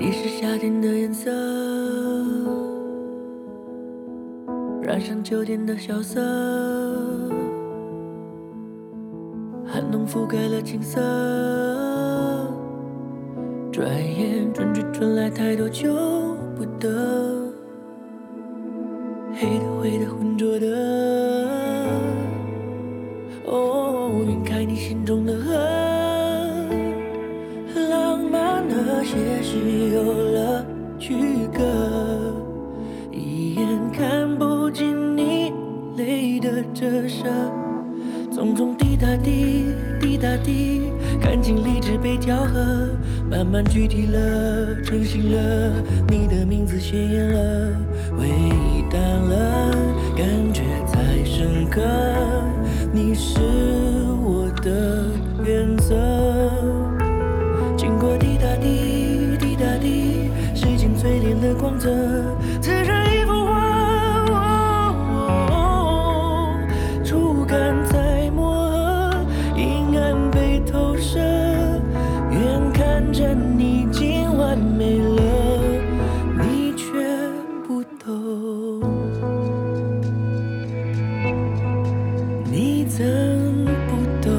你是夏天的颜色，染上秋天的萧瑟，寒冬覆盖了青涩。转眼春去春来，太多求不得，黑的灰的浑浊的，哦，晕开你心中的恨，浪漫和写实有了区隔，一眼看不尽你泪的折射，匆匆滴答滴，滴答滴，感情理智被调和，慢慢具体了，成型了，你的名字鲜艳了，回忆淡了，感觉才深刻，你是我的原则。经过滴答滴，滴答滴，时间淬炼了光泽，刺成一幅画。触感在磨合，阴暗被投射，远看着你竟完美了，你却不懂，你怎不懂？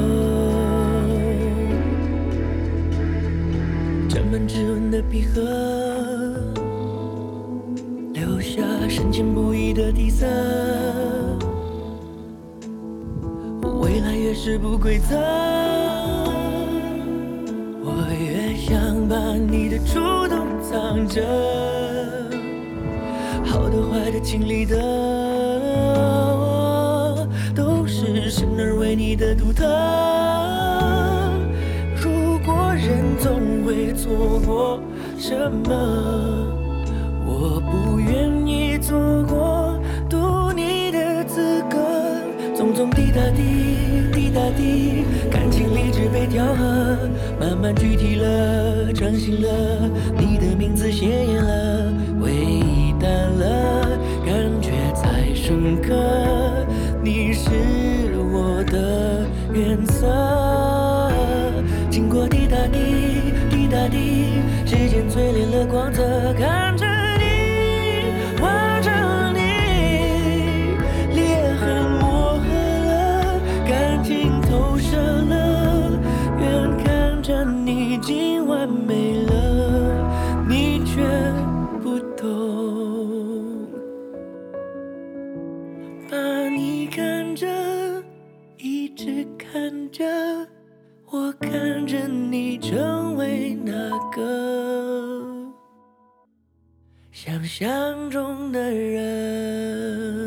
沾满指纹的笔盒，留下深浅不一的底色。未来越是不规则，我越想把你的触动藏着，好的坏的经历的，都是生而为你的独特。如果人总会错过什么，我不愿意错过读你的资格。匆匆滴答滴，滴答滴，感情理智被调和，慢慢具体了，成型了，你的名字鲜艳了，回忆淡了，感觉才深刻，你是我的原则。经过滴答滴，滴答滴，时间淬炼了光泽，看着你，望着你，裂痕投射了，远看着你竟完美了，你却不懂。把你看着，一直看着，我看着你成为那个想象中的人。